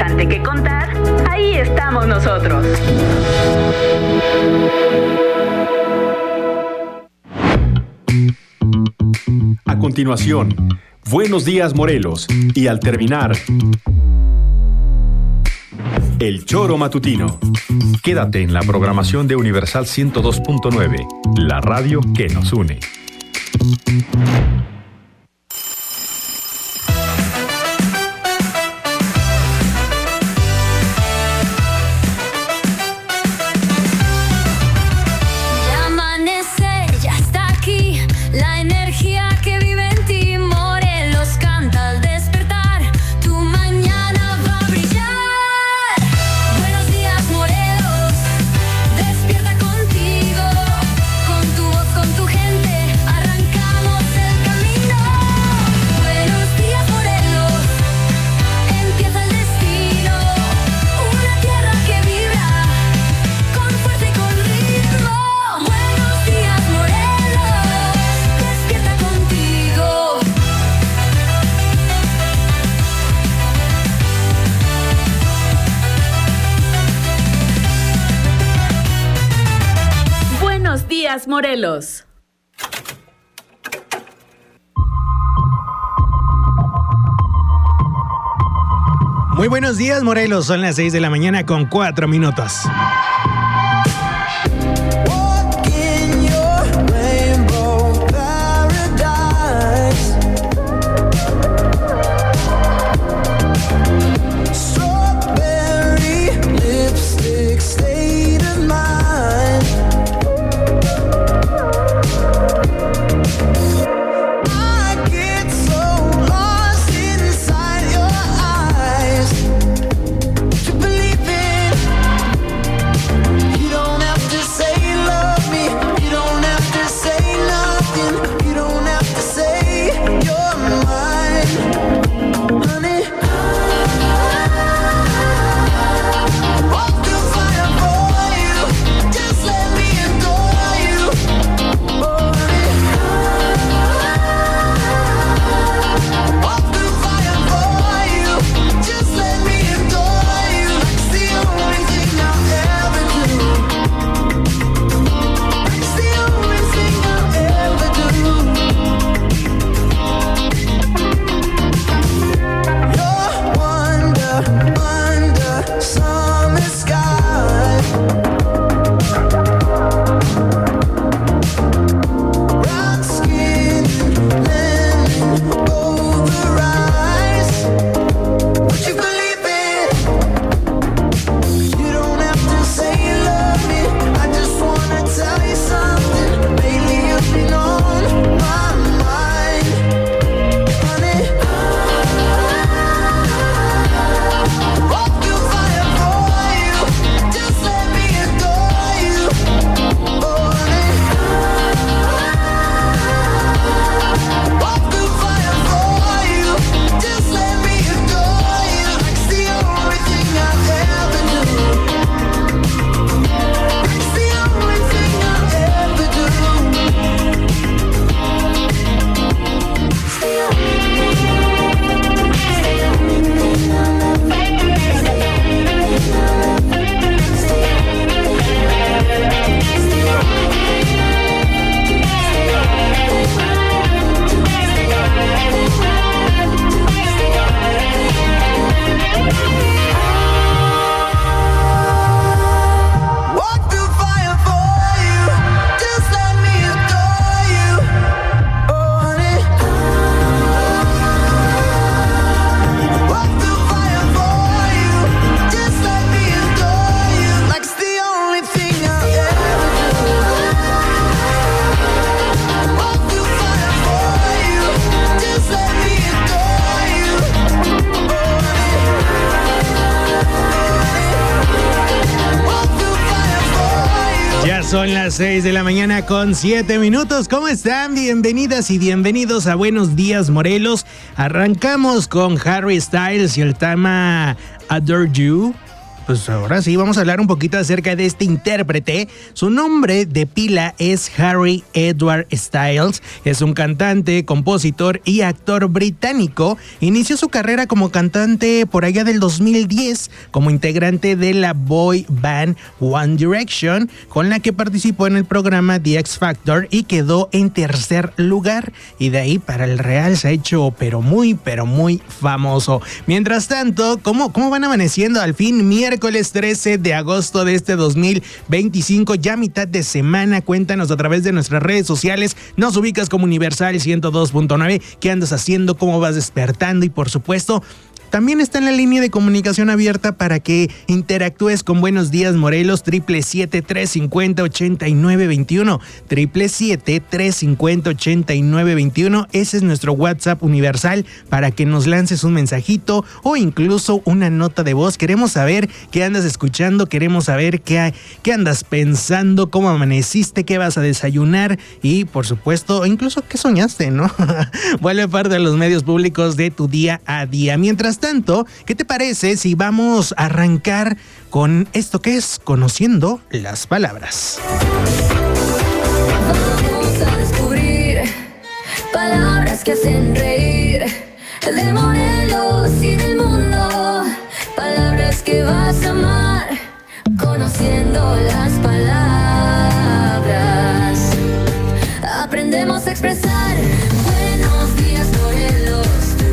interesante que contar, ahí estamos nosotros. A continuación, Buenos Días Morelos, y al terminar, El Choro Matutino. Quédate en la programación de Universal 102.9, la radio que nos une. Morelos. Muy buenos días, Morelos. Son las 6 de la mañana con 4 minutos. Son las 6 de la mañana con 7 minutos. ¿Cómo están? Bienvenidas y bienvenidos a Buenos Días Morelos. Arrancamos con Harry Styles y el tema Adore You. pues ahora sí vamos a hablar un poquito acerca de este intérprete. Su nombre de pila es Harry Edward Styles. Es un cantante, compositor y actor británico. Inició su carrera como cantante por allá del 2010 como integrante de la boy band One Direction, con la que participó en el programa The X Factor y quedó en tercer lugar. Y de ahí para el Real se ha hecho pero muy famoso. Mientras tanto, ¿cómo van amaneciendo al fin? Miércoles 13 de agosto de este 2025, ya mitad de semana. Cuéntanos a través de nuestras redes sociales. Nos ubicas como Universal 102.9. ¿Qué andas haciendo? ¿Cómo vas despertando? Y por supuesto, también está en la línea de comunicación abierta para que interactúes con Buenos Días Morelos, 777-350-8921, 777-350-8921. Ese es nuestro WhatsApp universal para que nos lances un mensajito o incluso una nota de voz. Queremos saber qué andas escuchando, queremos saber qué andas pensando, cómo amaneciste, qué vas a desayunar y, por supuesto, incluso qué soñaste, ¿no? Vuelve parte de los medios públicos de tu día a día. Mientras tanto, ¿qué te parece si vamos a arrancar con esto que es Conociendo las Palabras? Vamos a descubrir palabras que hacen reír de Morelos y del mundo, palabras que vas a amar, conociendo las palabras. Aprendemos a expresar. Buenos días, Morelos.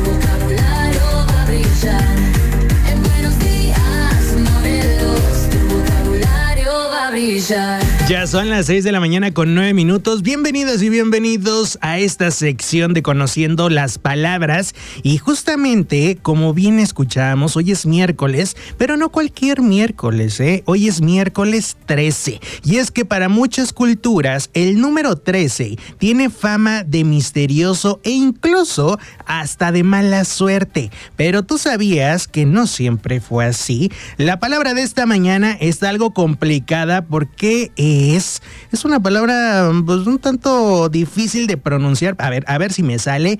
En Buenos Días, Morelos, tu vocabulario va a brillar. Ya son las 6 de la mañana con 9 minutos. Bienvenidas y bienvenidos a esta sección de Conociendo las Palabras. Y justamente, como bien escuchamos, hoy es miércoles, pero no cualquier miércoles, Hoy es miércoles 13. Y es que para muchas culturas, el número 13 tiene fama de misterioso e incluso hasta de mala suerte. Pero tú sabías que no siempre fue así. La palabra de esta mañana es algo complicada porque es una palabra pues un tanto difícil de pronunciar. A ver si me sale.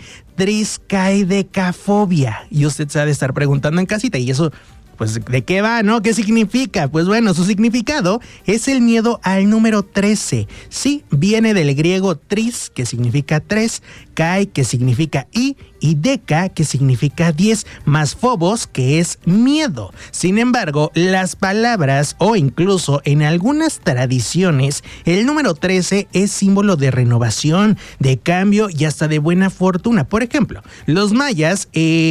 Triskaidekafobia. Y usted se ha de estar preguntando en casita, ¿y eso pues de qué va, no? ¿Qué significa? Pues bueno, su significado es el miedo al número 13. Sí, viene del griego tris, que significa 3, kai, que significa y deca, que significa 10, más phobos, que es miedo. Sin embargo, las palabras o incluso en algunas tradiciones, el número 13 es símbolo de renovación, de cambio y hasta de buena fortuna. Por ejemplo, los mayas,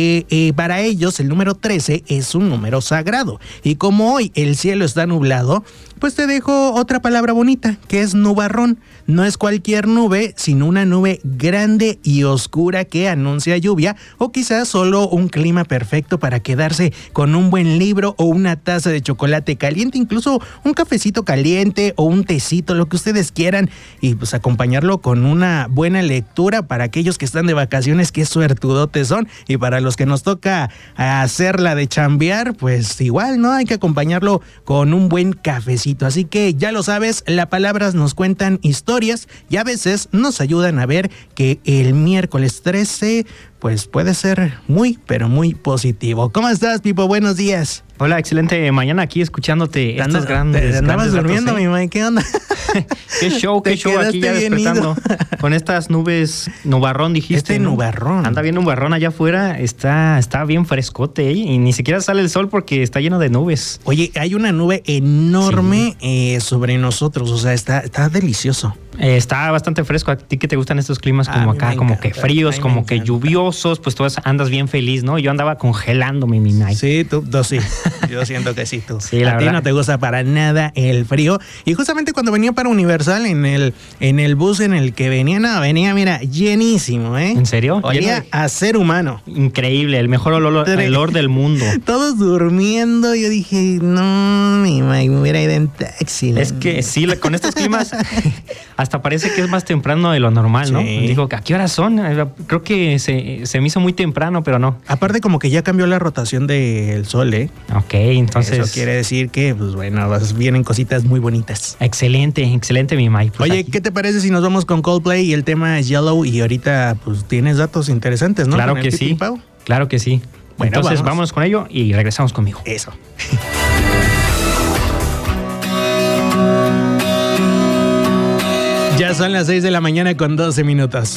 para ellos el número 13 es un número sagrado. Y como hoy el cielo está nublado, pues te dejo otra palabra bonita, que es nubarrón. No es cualquier nube, sino una nube grande y oscura que anuncia lluvia o quizás solo un clima perfecto para quedarse con un buen libro o una taza de chocolate caliente, incluso un cafecito caliente o un tecito, lo que ustedes quieran, y pues acompañarlo con una buena lectura para aquellos que están de vacaciones, qué suertudotes son, y para los que nos toca hacerla de chambear, pues igual, ¿no? Hay que acompañarlo con un buen cafecito. Así que ya lo sabes, las palabras nos cuentan historias y a veces nos ayudan a ver que el miércoles 13 pues puede ser muy, pero muy positivo. ¿Cómo estás, Pipo? Buenos días. Hola, excelente mañana aquí escuchándote estos grandes. Andabas durmiendo, mi mamá, ¿qué onda? Qué show aquí ya despertando. Con estas nubes, nubarrón dijiste. Nubarrón. Anda bien nubarrón allá afuera, está bien frescote, y ni siquiera sale el sol porque está lleno de nubes. Oye, hay una nube enorme sobre nosotros, o sea, está delicioso. Está bastante fresco. ¿A ti que te gustan estos climas como acá, como que fríos, como que lluviosos? Pues tú andas bien feliz, ¿no? Yo andaba congelándome, mi May. Sí, tú sí. Yo siento que sí, tú. Sí, a ti no te gusta para nada el frío. Y justamente cuando venía para Universal, en el bus en el que venía, mira, llenísimo, ¿eh? ¿En serio? Olía a ser humano. Increíble, el mejor olor del mundo. Todos durmiendo. Yo dije, no, mi May, me hubiera ido en taxi. Es que sí, con estos climas hasta parece que es más temprano de lo normal, ¿no? Sí. Digo, ¿a qué horas son? Creo que se me hizo muy temprano, pero no. Aparte como que ya cambió la rotación del sol, ¿eh? Ok, entonces... Eso quiere decir que, pues bueno, vienen cositas muy bonitas. Excelente, mi Mike. Pues oye, aquí. ¿qué te parece si nos vamos con Coldplay y el tema es Yellow? Y ahorita, pues, tienes datos interesantes, ¿no? Claro que sí. Claro que sí. Bueno, entonces, vámonos con ello y regresamos conmigo. Eso. Ya son las 6 de la mañana con 12 minutos.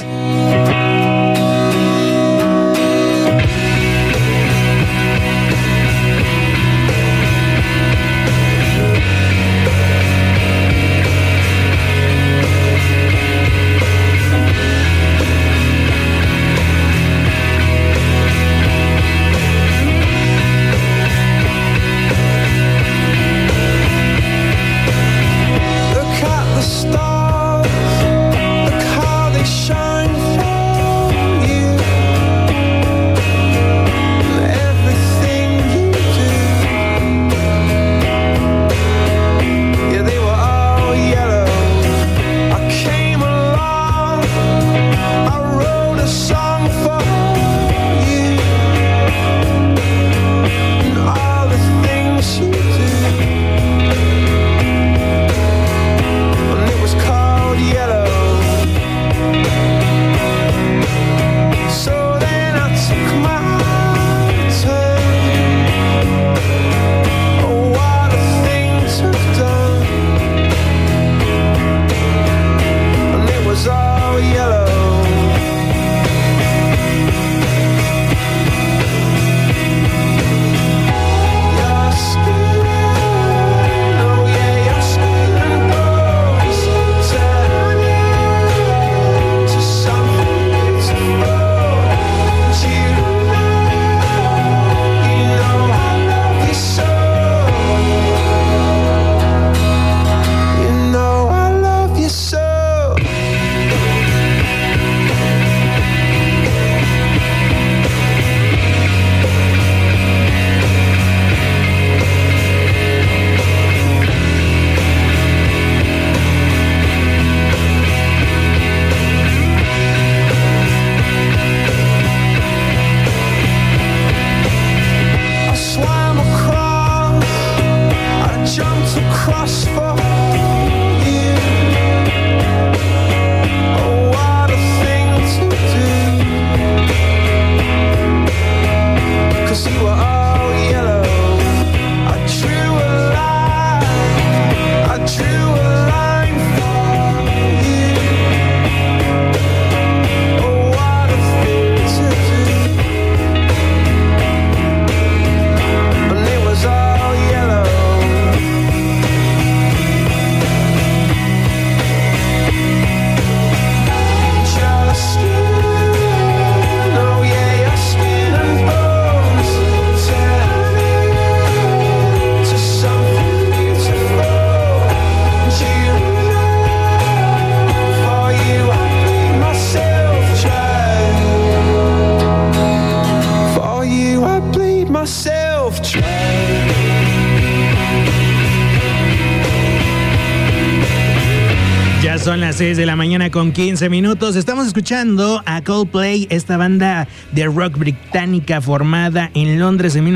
Son las 6 de la mañana con 15 minutos. Estamos escuchando a Coldplay, esta banda de rock británica formada en Londres en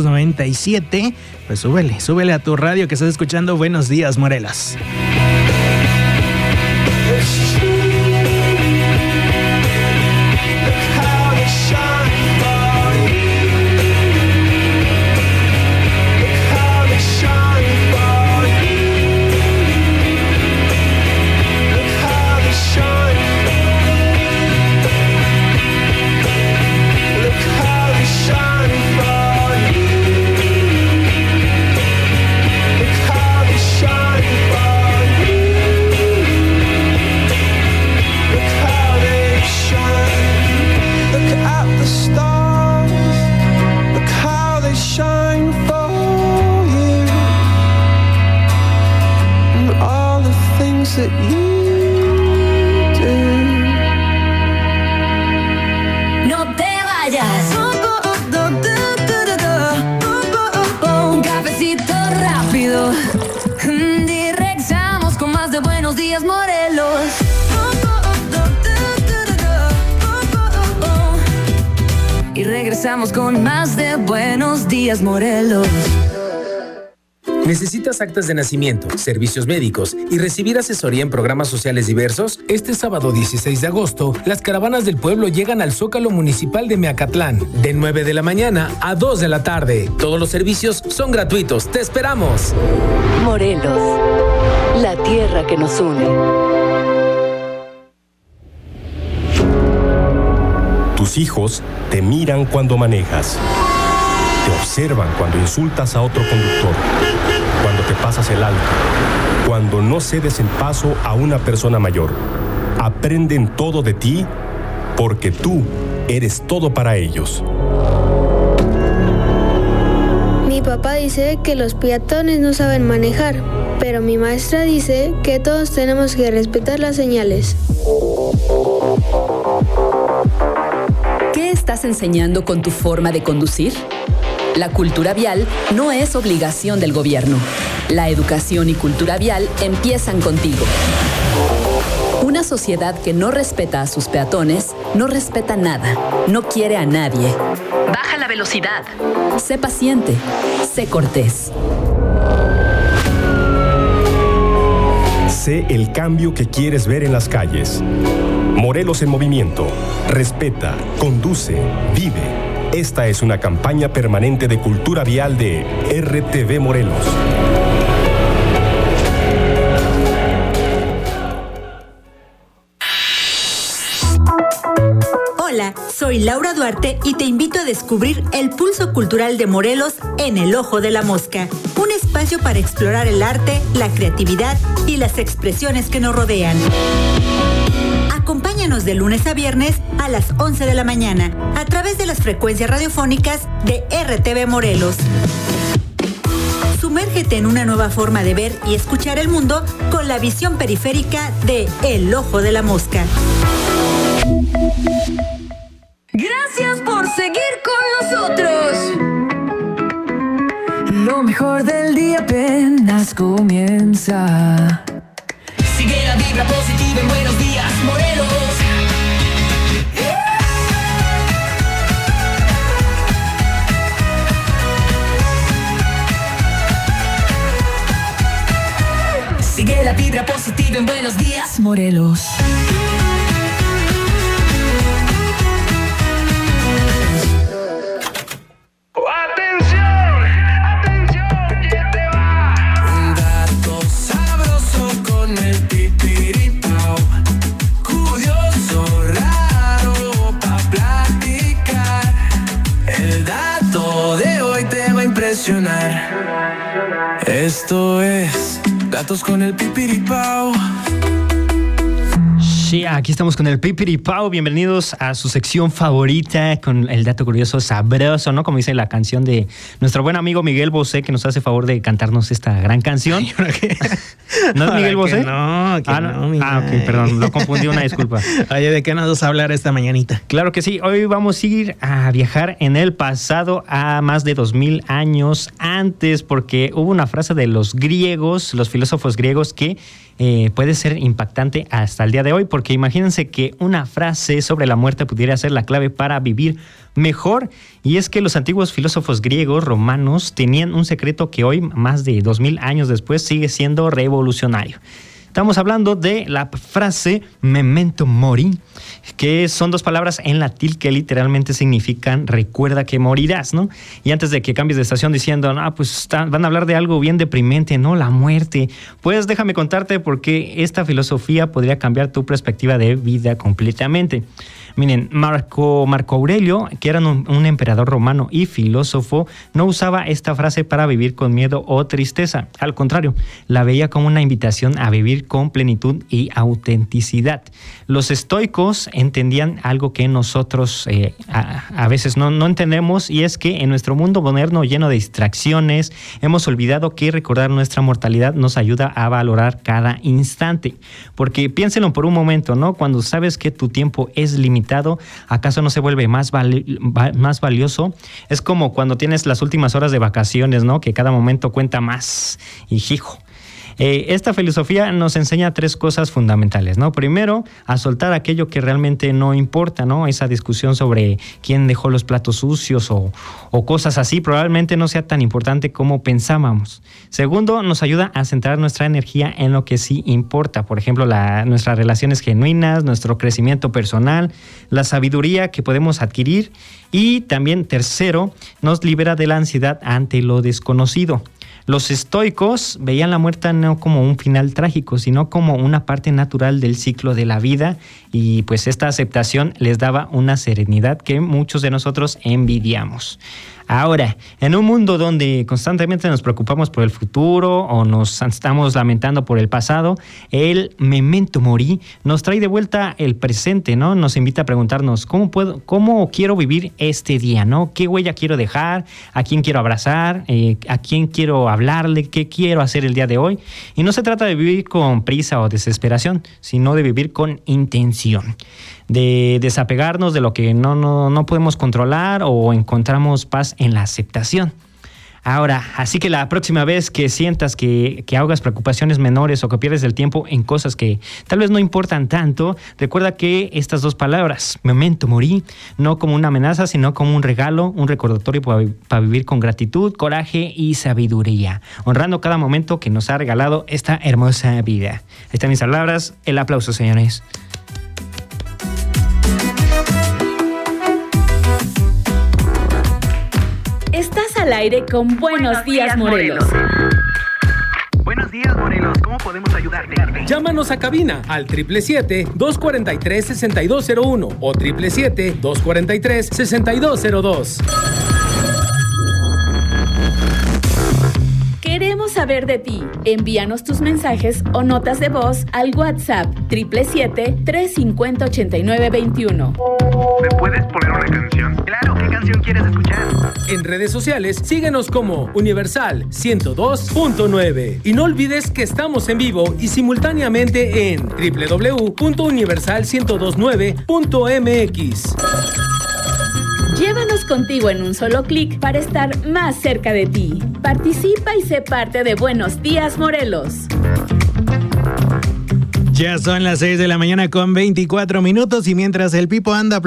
1997. Pues súbele a tu radio que estás escuchando. Buenos días, Morelos. Regresamos con más de Buenos Días, Morelos. ¿Necesitas actas de nacimiento, servicios médicos y recibir asesoría en programas sociales diversos? Este sábado 16 de agosto, las caravanas del pueblo llegan al Zócalo Municipal de Meacatlán, de 9 de la mañana a 2 de la tarde. Todos los servicios son gratuitos. ¡Te esperamos! Morelos, la tierra que nos une. Tus hijos te miran cuando manejas. Te observan cuando insultas a otro conductor, cuando te pasas el alto, cuando no cedes el paso a una persona mayor. Aprenden todo de ti porque tú eres todo para ellos. Mi papá dice que los peatones no saben manejar, pero mi maestra dice que todos tenemos que respetar las señales. ¿Qué estás enseñando con tu forma de conducir? La cultura vial no es obligación del gobierno. La educación y cultura vial empiezan contigo. Una sociedad que no respeta a sus peatones, no respeta nada, no quiere a nadie. Baja la velocidad. Sé paciente, sé cortés. Sé el cambio que quieres ver en las calles. Morelos en movimiento. Respeta, conduce, vive. Esta es una campaña permanente de cultura vial de RTV Morelos. Hola, soy Laura Duarte y te invito a descubrir el pulso cultural de Morelos en El Ojo de la Mosca. Un espacio para explorar el arte, la creatividad y las expresiones que nos rodean. Acompáñanos de lunes a viernes a las 11 de la mañana a través de las frecuencias radiofónicas de RTV Morelos. Sumérgete en una nueva forma de ver y escuchar el mundo con la visión periférica de El Ojo de la Mosca. Gracias por seguir con nosotros. Lo mejor del día apenas comienza. Sigue la vibra positiva en Buenos Días, Morelos. Sigue la vibra positiva en Buenos Días, Morelos. Esto es Datos con el Pipiripao. Sí, aquí estamos con el Pipiripao. Bienvenidos a su sección favorita con el dato curioso sabroso, ¿no? Como dice la canción de nuestro buen amigo Miguel Bosé, que nos hace favor de cantarnos esta gran canción. ¿No es Miguel Bosé? No, ok, perdón, lo confundí, una disculpa. Oye, ¿de qué nos vas a hablar esta mañanita? Claro que sí, hoy vamos a ir a viajar en el pasado a más de 2000 años antes, porque hubo una frase de los griegos, los filósofos griegos, que puede ser impactante hasta el día de hoy, porque imagínense que una frase sobre la muerte pudiera ser la clave para vivir mejor, y es que los antiguos filósofos griegos romanos tenían un secreto que hoy, más de 2000 años después, sigue siendo revolucionario. Estamos hablando de la frase memento mori, que son dos palabras en latín que literalmente significan recuerda que morirás, ¿no? Y antes de que cambies de estación diciendo, pues van a hablar de algo bien deprimente, ¿no? La muerte. Pues déjame contarte por qué esta filosofía podría cambiar tu perspectiva de vida completamente. Miren, Marco Aurelio, que era un emperador romano y filósofo, no usaba esta frase para vivir con miedo o tristeza. Al contrario, la veía como una invitación a vivir con plenitud y autenticidad. Los estoicos entendían algo que nosotros a veces no entendemos, y es que en nuestro mundo moderno lleno de distracciones hemos olvidado que recordar nuestra mortalidad nos ayuda a valorar cada instante. Porque piénsenlo por un momento, ¿no? Cuando sabes que tu tiempo es limitado, ¿acaso no se vuelve más valioso? Es como cuando tienes las últimas horas de vacaciones, ¿no? Que cada momento cuenta más. Y hijo. Esta filosofía nos enseña 3 cosas fundamentales, ¿no? Primero, a soltar aquello que realmente no importa, ¿no? Esa discusión sobre quién dejó los platos sucios o cosas así probablemente no sea tan importante como pensábamos. Segundo, nos ayuda a centrar nuestra energía en lo que sí importa. Por ejemplo, nuestras relaciones genuinas, nuestro crecimiento personal, la sabiduría que podemos adquirir. Y también, tercero, nos libera de la ansiedad ante lo desconocido. Los estoicos veían la muerte no como un final trágico, sino como una parte natural del ciclo de la vida, y pues esta aceptación les daba una serenidad que muchos de nosotros envidiamos. Ahora, en un mundo donde constantemente nos preocupamos por el futuro o nos estamos lamentando por el pasado, el memento mori nos trae de vuelta el presente, ¿no? Nos invita a preguntarnos cómo quiero vivir este día, ¿no? ¿Qué huella quiero dejar? ¿A quién quiero abrazar? ¿A quién quiero hablarle? ¿Qué quiero hacer el día de hoy? Y no se trata de vivir con prisa o desesperación, sino de vivir con intención, de desapegarnos de lo que no podemos controlar o encontramos paz en la aceptación. Ahora, así que la próxima vez que sientas que ahogas preocupaciones menores o que pierdes el tiempo en cosas que tal vez no importan tanto, recuerda que estas 2 palabras, memento mori, no como una amenaza, sino como un regalo, un recordatorio para vivir con gratitud, coraje y sabiduría, honrando cada momento que nos ha regalado esta hermosa vida. Ahí están mis palabras, el aplauso, señores. Estás al aire con Buenos Días, Morelos. Buenos días, Morelos. ¿Cómo podemos ayudarte? Llámanos a cabina al 777-243-6201 o 777-243-6202. Queremos saber de ti. Envíanos tus mensajes o notas de voz al WhatsApp 777-350-8921. ¿Me puedes poner una canción? Claro, ¿qué canción quieres escuchar? En redes sociales, síguenos como Universal 102.9. Y no olvides que estamos en vivo y simultáneamente en www.universal1029.mx. Llévanos contigo en un solo clic para estar más cerca de ti. Participa y sé parte de Buenos Días, Morelos. Ya son las 6 de la mañana con 24 minutos y mientras el Pipo anda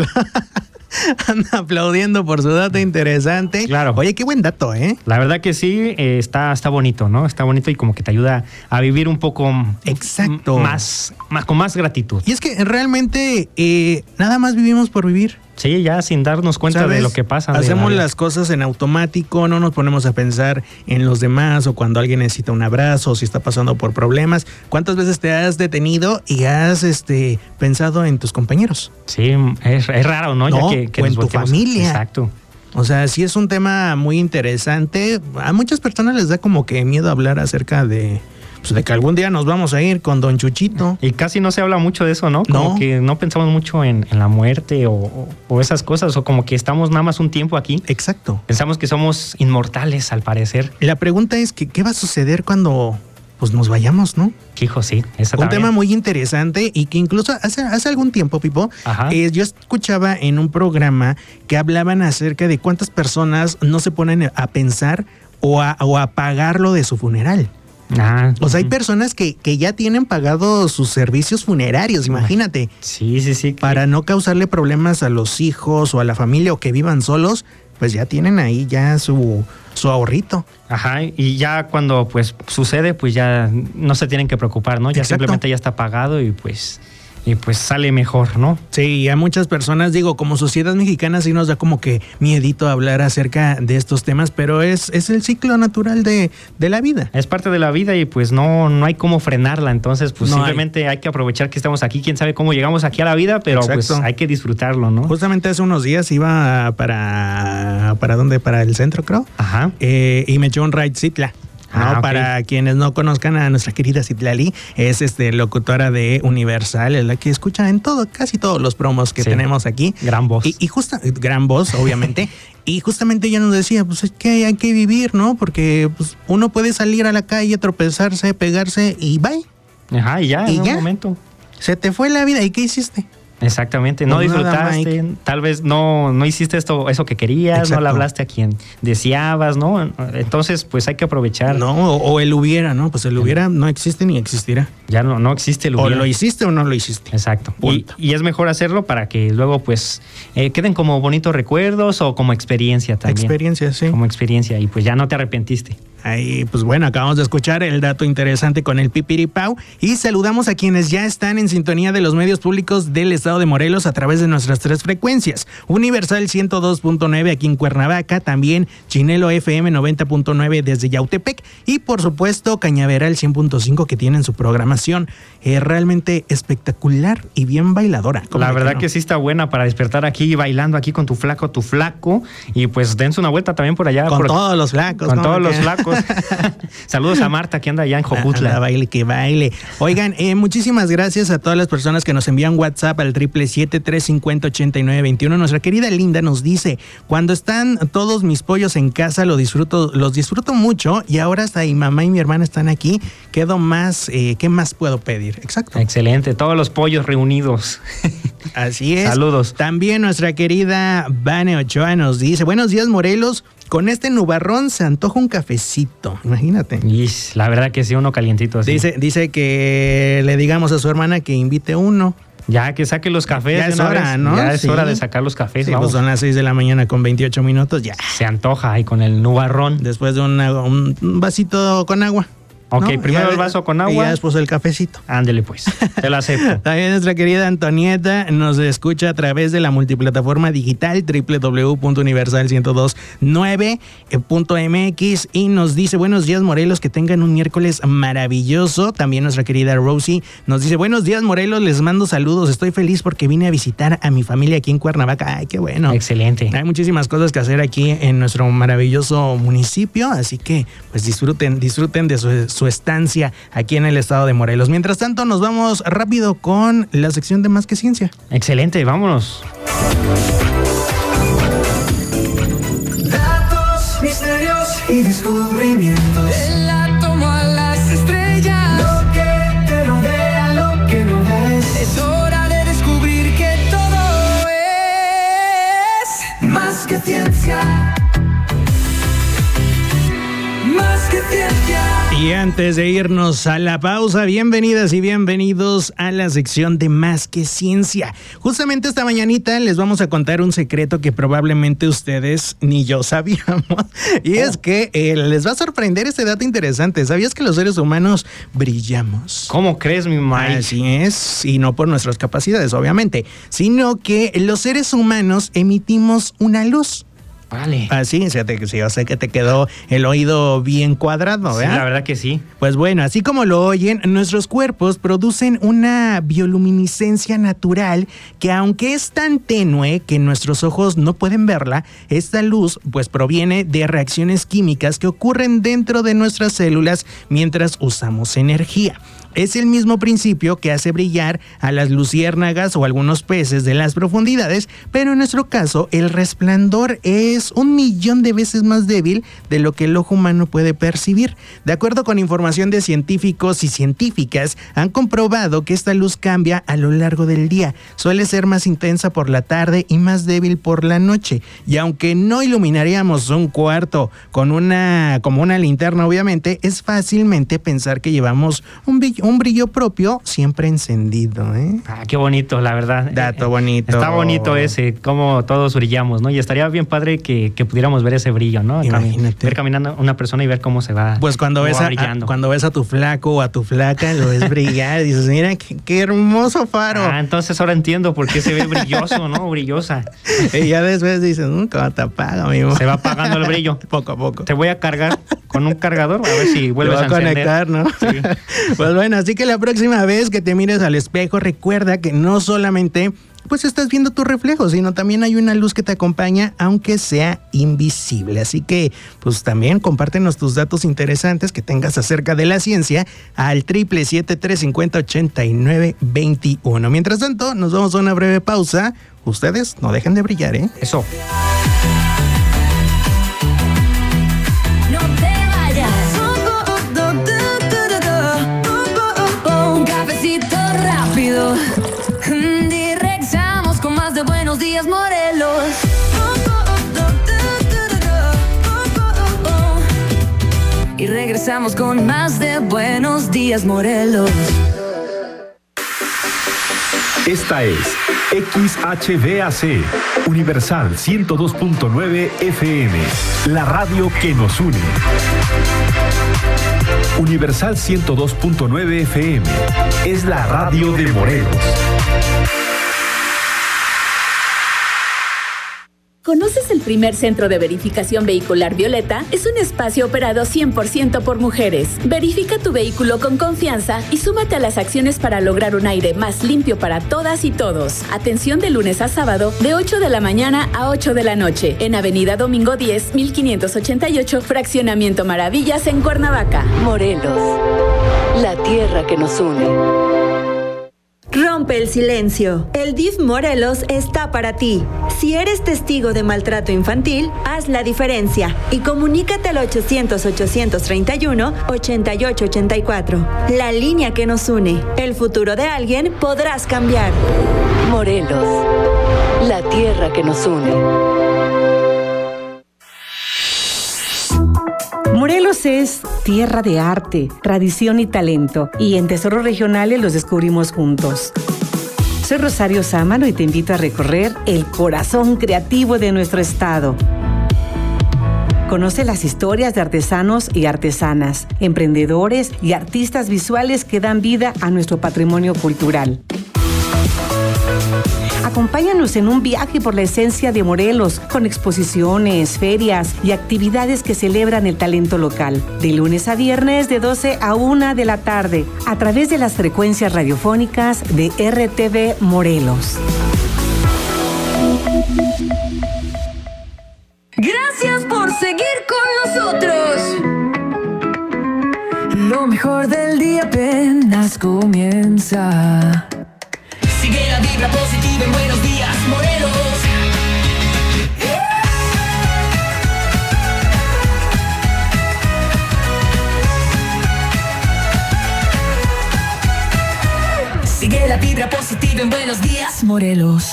aplaudiendo por su dato interesante. Claro. Oye, qué buen dato, ¿eh? La verdad que sí, está bonito, ¿no? Está bonito y como que te ayuda a vivir un poco. Exacto. Con más gratitud. Y es que realmente nada más vivimos por vivir. Sí, ya sin darnos cuenta, ¿sabes?, de lo que pasa. Hacemos las cosas en automático, no nos ponemos a pensar en los demás o cuando alguien necesita un abrazo o si está pasando por problemas. ¿Cuántas veces te has detenido y has pensado en tus compañeros? Sí, es raro, ¿no? No, ya que o en tu familia. Exacto. O sea, sí es un tema muy interesante. A muchas personas les da como que miedo hablar acerca de que algún día nos vamos a ir con Don Chuchito. Y casi no se habla mucho de eso, ¿no? Como que no pensamos mucho en la muerte o esas cosas, o como que estamos nada más un tiempo aquí. Exacto. Pensamos que somos inmortales, al parecer. Y la pregunta es que, ¿qué va a suceder cuando nos vayamos, no? Hijo, sí. Un tema muy interesante y que incluso hace algún tiempo, Pipo, yo escuchaba en un programa que hablaban acerca de cuántas personas no se ponen a pensar o a pagar lo de su funeral. O sea, hay personas que ya tienen pagados sus servicios funerarios, imagínate. Sí. Para no causarle problemas a los hijos o a la familia o que vivan solos, pues ya tienen ahí ya su ahorrito. Ajá, y ya cuando pues sucede, pues ya no se tienen que preocupar, ¿no? Ya Exacto. Simplemente ya está pagado y pues sale mejor, ¿no? Sí, a muchas personas, digo, como sociedad mexicana sí nos da como que miedito hablar acerca de estos temas, pero es el ciclo natural de la vida. Es parte de la vida y pues no hay cómo frenarla, entonces pues simplemente hay que aprovechar que estamos aquí, quién sabe cómo llegamos aquí a la vida, pero Exacto. Pues hay que disfrutarlo, ¿no? Justamente hace unos días iba ¿para dónde? Para el centro, creo. Ajá. Y me echó un ride Citla. Okay. Para quienes no conozcan a nuestra querida Citlali, es locutora de Universal, es la que escucha en casi todos los promos que tenemos aquí. Gran voz. Y gran voz, obviamente. Y justamente ella nos decía, pues es que hay que vivir, ¿no? Porque pues, uno puede salir a la calle, tropezarse, pegarse y bye. Ajá, y ya, en un momento. Se te fue la vida, ¿y qué hiciste? Exactamente, no Pues nada, disfrutaste, Mike. tal vez no hiciste eso que querías, Exacto. no le hablaste a quien deseabas, ¿no? Entonces, pues hay que aprovechar. No, o el hubiera, ¿no? Pues el hubiera no existe ni existirá. Ya no existe el O hubiera. lo hiciste o no lo hiciste. Exacto. Punto. Y es mejor hacerlo para que luego, pues, queden como bonitos recuerdos o como experiencia también. Experiencia, sí. Como experiencia y pues ya no te arrepentiste. Ahí, pues bueno, acabamos de escuchar el dato interesante con el Pipiripau y saludamos a quienes ya están en sintonía de los medios públicos del estado de Morelos a través de nuestras 3 frecuencias. Universal 102.9 aquí en Cuernavaca, también Chinelo FM 90.9 desde Yautepec y por supuesto Cañaveral 100.5 que tienen su programación realmente espectacular y bien bailadora. La verdad que sí está buena para despertar aquí bailando aquí con tu flaco y pues dense una vuelta también por allá. Con todos los flacos. Con ¿no? todos los flacos. Saludos a Marta que anda allá en Jojutla. Baile que baile. Oigan, muchísimas gracias a todas las personas que nos envían WhatsApp al 777-350-8921. Nuestra querida Linda nos dice, cuando están todos mis pollos en casa los disfruto mucho y ahora hasta mi mamá y mi hermana están aquí. Quedo más, ¿qué más puedo pedir? Exacto. Excelente, todos los pollos reunidos. Así es. Saludos. También nuestra querida Vane Ochoa nos dice, buenos días Morelos, con este nubarrón se antoja un cafecito, imagínate. La verdad que sí, uno calientito así. Dice que le digamos a su hermana que invite uno. Ya que saque los cafés. Ya es hora, ¿no? Ya es Sí. hora de sacar los cafés. Sí, vamos. pues son las 6 de la mañana con 28 minutos, ya. Se antoja ahí con el nubarrón. Después de un vasito con agua. Ok, ¿no? primero Ya el vaso con agua. Y ya después el cafecito. Ándele pues, te lo acepto. También nuestra querida Antonieta nos escucha a través de la multiplataforma digital www.universal1029.mx y nos dice, buenos días Morelos, que tengan un miércoles maravilloso. También nuestra querida Rosie nos dice, buenos días Morelos, les mando saludos, estoy feliz porque vine a visitar a mi familia aquí en Cuernavaca. Ay, qué bueno. Excelente. Hay muchísimas cosas que hacer aquí en nuestro maravilloso municipio, así que pues disfruten de su estancia aquí en el estado de Morelos. Mientras tanto, nos vamos rápido con la sección de Más que Ciencia. Excelente, vámonos. Datos, misterios y descubrimientos. Del átomo a las estrellas. Lo que te rodea, lo que no ves. Es hora de descubrir que todo es más que ciencia. Más que ciencia. Y antes de irnos a la pausa, bienvenidas y bienvenidos a la sección de Más que Ciencia. Justamente esta mañanita les vamos a contar un secreto que probablemente ustedes ni yo sabíamos. Y es que les va a sorprender este dato interesante. ¿Sabías que los seres humanos brillamos? ¿Cómo crees, mi Mike? Así es, y no por nuestras capacidades, obviamente, sino que los seres humanos emitimos una luz. Vale. Así, yo sé que te quedó el oído bien cuadrado, ¿verdad? Sí, la verdad que sí. Pues bueno, así como lo oyen, nuestros cuerpos producen una bioluminiscencia natural que, aunque es tan tenue que nuestros ojos no pueden verla, esta luz pues proviene de reacciones químicas que ocurren dentro de nuestras células mientras usamos energía. Es el mismo principio que hace brillar a las luciérnagas o algunos peces de las profundidades, pero en nuestro caso el resplandor es 1,000,000 de veces más débil de lo que el ojo humano puede percibir. De acuerdo con información de científicos y científicas, han comprobado que esta luz cambia a lo largo del día. Suele ser más intensa por la tarde y más débil por la noche. Y aunque no iluminaríamos un cuarto como una linterna, obviamente, es fácilmente pensar que llevamos un brillo propio siempre encendido, ¿eh? Ah, qué bonito, la verdad. Dato bonito. Está bonito ese, cómo todos brillamos, ¿no? Y estaría bien padre que pudiéramos ver ese brillo, ¿no? Imagínate. Ver caminando una persona y ver cómo se va. Pues cuando ves a tu flaco o a tu flaca, lo ves brillar y dices, mira, qué hermoso faro. Ah, entonces ahora entiendo por qué se ve brilloso, ¿no? Brillosa. Y ya después dices, ¿cómo te apaga, amigo? Se va apagando el brillo. Poco a poco. Te voy a cargar con un cargador a ver si vuelves a conectar, ¿no? Sí. Pues bueno, así que la próxima vez que te mires al espejo, recuerda que no solamente pues estás viendo tu reflejo, sino también hay una luz que te acompaña, aunque sea invisible. Así que, pues también compártenos tus datos interesantes que tengas acerca de la ciencia al 777-350-8921. Mientras tanto, nos vamos a una breve pausa. Ustedes no dejen de brillar, ¿eh? Eso. No te vayas. Un cafecito rápido. Dirección y regresamos con más de Buenos Días, Morelos. Esta es XHVAC, Universal 102.9 FM, la radio que nos une. Universal 102.9 FM es la radio de Morelos. ¿Conoces el primer centro de verificación vehicular Violeta? Es un espacio operado 100% por mujeres. Verifica tu vehículo con confianza y súmate a las acciones para lograr un aire más limpio para todas y todos. Atención de lunes a sábado, de 8 de la mañana a 8 de la noche, en Avenida Domingo 10, 1588, Fraccionamiento Maravillas, en Cuernavaca. Morelos, la tierra que nos une. Rompe el silencio. El DIF Morelos está para ti. Si eres testigo de maltrato infantil, haz la diferencia y comunícate al 800-831-8884. La línea que nos une. El futuro de alguien podrás cambiar. Morelos, la tierra que nos une. Morelos es tierra de arte, tradición y talento, y en Tesoros Regionales los descubrimos juntos. Soy Rosario Sámano y te invito a recorrer el corazón creativo de nuestro estado. Conoce las historias de artesanos y artesanas, emprendedores y artistas visuales que dan vida a nuestro patrimonio cultural. Acompáñanos en un viaje por la esencia de Morelos, con exposiciones, ferias y actividades que celebran el talento local. De lunes a viernes, de 12 a 1 de la tarde, a través de las frecuencias radiofónicas de RTV Morelos. Gracias por seguir con nosotros. Lo mejor del día apenas comienza. Sigue la vibra positiva en Buenos Días, Morelos. Sigue la vibra positiva en Buenos Días, Morelos.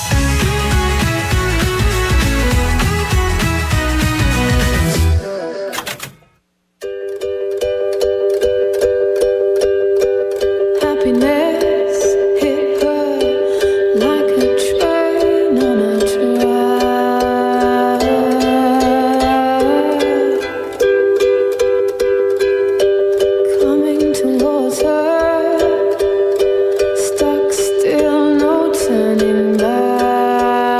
Stuck still, no turning back.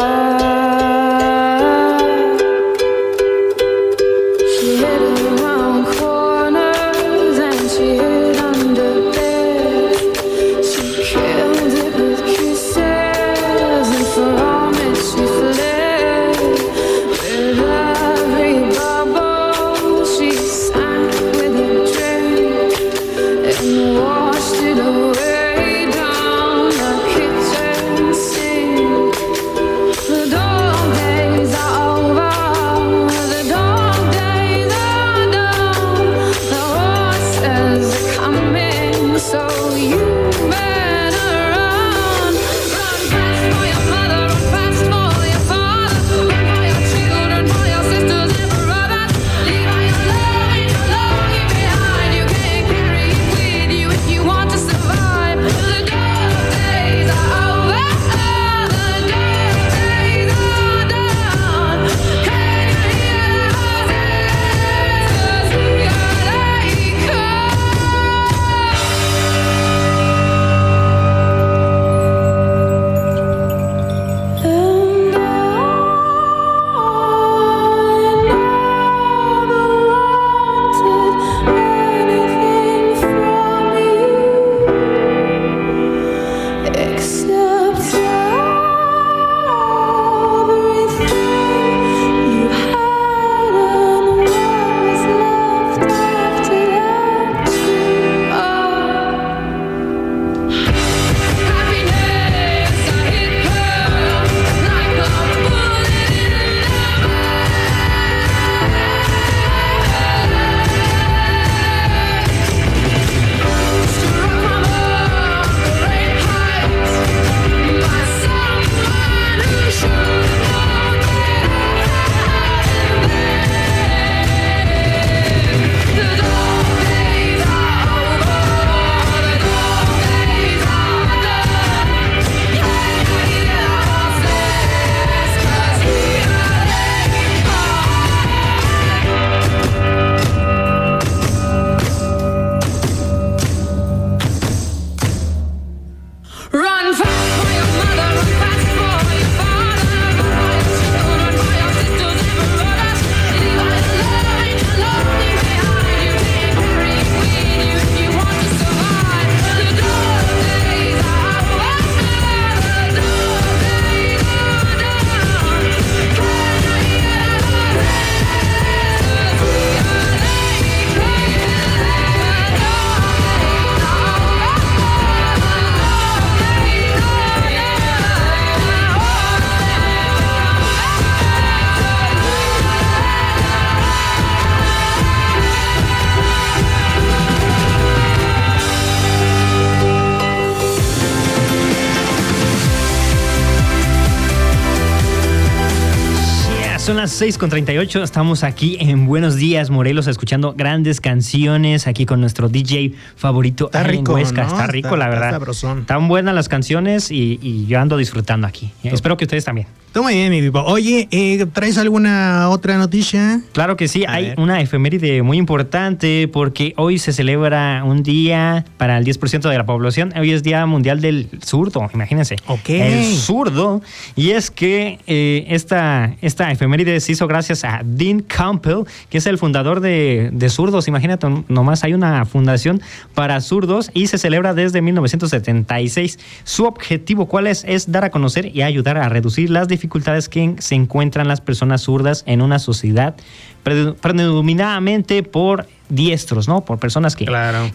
Son las 6:38, estamos aquí en Buenos Días, Morelos, escuchando grandes canciones aquí con nuestro DJ favorito. Está rico, Huesca. ¿no? Está rico, la verdad. Está sabrosón. Están buenas las canciones y yo ando disfrutando aquí. Espero que ustedes también. Todo muy bien, mi Pipo. Oye, ¿traes alguna otra noticia? Claro que sí, hay una efeméride muy importante porque hoy se celebra un día para el 10% de la población. Hoy es Día Mundial del Zurdo, imagínense. Ok. El zurdo. Y es que esta efeméride se hizo gracias a Dean Campbell, que es el fundador de Zurdos. Imagínate, nomás hay una fundación para zurdos y se celebra desde 1976. Su objetivo, ¿cuál es? Es dar a conocer y ayudar a reducir las dificultades que se encuentran las personas zurdas en una sociedad predominadamente por diestros, ¿no? Por personas que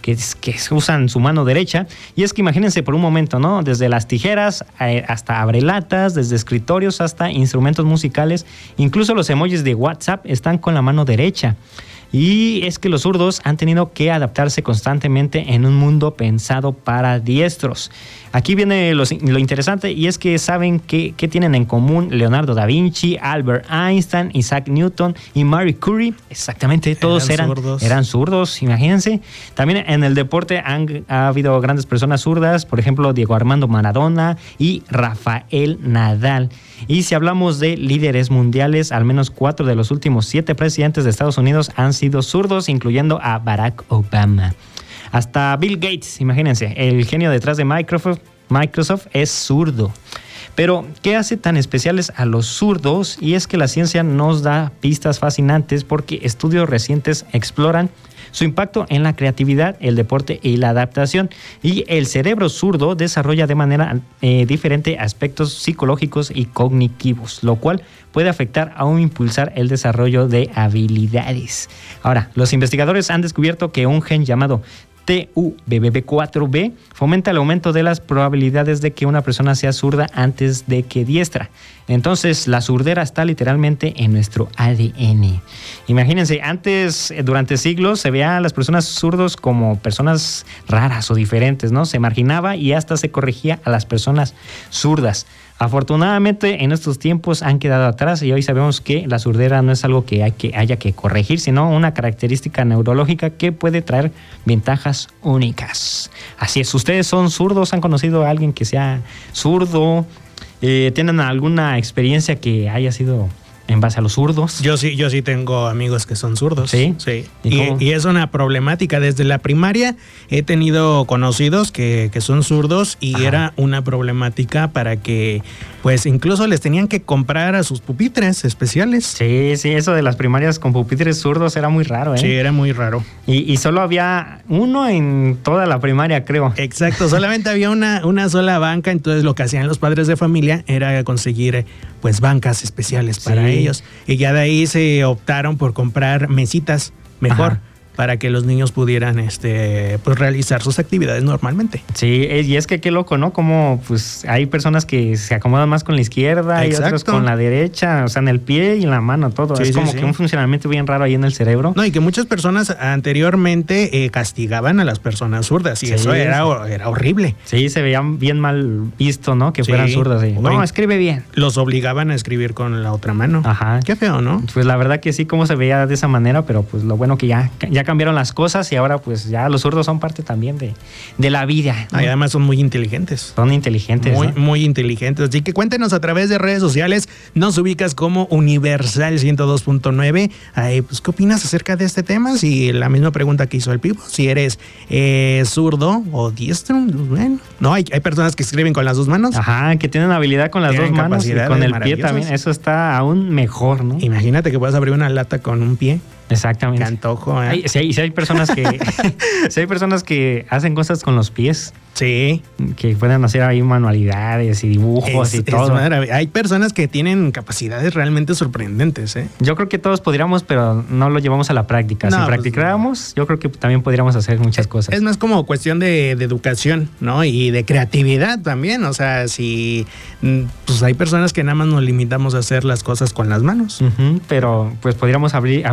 usan su mano derecha. Y es que imagínense por un momento, ¿no? Desde las tijeras hasta abrelatas, desde escritorios hasta instrumentos musicales, incluso los emojis de WhatsApp están con la mano derecha. Y es que los zurdos han tenido que adaptarse constantemente en un mundo pensado para diestros. Aquí viene lo interesante, y es que saben qué tienen en común Leonardo da Vinci, Albert Einstein, Isaac Newton y Marie Curie. Exactamente, todos eran zurdos, imagínense. También en el deporte ha habido grandes personas zurdas, por ejemplo, Diego Armando Maradona y Rafael Nadal. Y si hablamos de líderes mundiales, al menos 4 de los últimos 7 presidentes de Estados Unidos han sido zurdos, incluyendo a Obama. Hasta Bill Gates, imagínense, el genio detrás de Microsoft es zurdo. Pero, ¿qué hace tan especiales a los zurdos? Y es que la ciencia nos da pistas fascinantes porque estudios recientes exploran su impacto en la creatividad, el deporte y la adaptación. Y el cerebro zurdo desarrolla de manera diferente aspectos psicológicos y cognitivos, lo cual puede afectar o impulsar el desarrollo de habilidades. Ahora, los investigadores han descubierto que un gen llamado TUBB4B fomenta el aumento de las probabilidades de que una persona sea zurda antes de que diestra. Entonces, la surdera está literalmente en nuestro ADN. Imagínense, antes, durante siglos, se veía a las personas zurdos como personas raras o diferentes, ¿no? Se marginaba y hasta se corregía a las personas zurdas. Afortunadamente, en estos tiempos han quedado atrás y hoy sabemos que la surdera no es algo que haya que corregir, sino una característica neurológica que puede traer ventajas únicas. Así es, ¿ustedes son zurdos? ¿Han conocido a alguien que sea zurdo? ¿Tienen alguna experiencia que haya sido en base a los zurdos? Yo sí tengo amigos que son zurdos. ¿Sí? Sí. Y es una problemática. Desde la primaria he tenido conocidos que son zurdos y era una problemática para que, pues, incluso les tenían que comprar a sus pupitres especiales. Sí, eso de las primarias con pupitres zurdos era muy raro, ¿eh? Sí, era muy raro. Y solo había uno en toda la primaria, creo. Exacto, solamente había una sola banca, entonces lo que hacían los padres de familia era conseguir, pues, bancas especiales para ellos. Y ya de ahí se optaron por comprar mesitas mejor para que los niños pudieran pues realizar sus actividades normalmente. Sí, y es que qué loco, ¿no? Como pues hay personas que se acomodan más con la izquierda y otros con la derecha, o sea, en el pie y en la mano, todo. Es como que un funcionamiento bien raro ahí en el cerebro. No, y que muchas personas anteriormente castigaban a las personas zurdas y eso era horrible. Sí, se veían bien mal visto, ¿no? Que fueran zurdas. No, escribe bien. Los obligaban a escribir con la otra mano. Ajá. Qué feo, ¿no? Pues la verdad que sí, como se veía de esa manera, pero pues lo bueno que ya cambiaron las cosas y ahora pues ya los zurdos son parte también de la vida, ¿no? Y además son muy inteligentes. Son inteligentes. Muy inteligentes. Así que cuéntenos a través de redes sociales. Nos ubicas como Universal 102.9. Pues, ¿qué opinas acerca de este tema? Si la misma pregunta que hizo el Pipo, si eres zurdo o diestro. Bueno, no, hay personas que escriben con las dos manos. Ajá, que tienen habilidad con las dos manos y con el pie también. Eso está aún mejor, ¿no? Imagínate que puedas abrir una lata con un pie. Exactamente. Qué antojo, ¿eh? Si hay personas que si hay personas que hacen cosas con los pies. Sí. Que pueden hacer ahí manualidades y dibujos y todo. Hay personas que tienen capacidades realmente sorprendentes, ¿eh? Yo creo que todos podríamos, pero no lo llevamos a la práctica. Si practicáramos, yo creo que también podríamos hacer muchas cosas. Es más como cuestión de educación, ¿no? Y de creatividad también. O sea, si pues hay personas que nada más nos limitamos a hacer las cosas con las manos. Pero pues podríamos abrir un plátano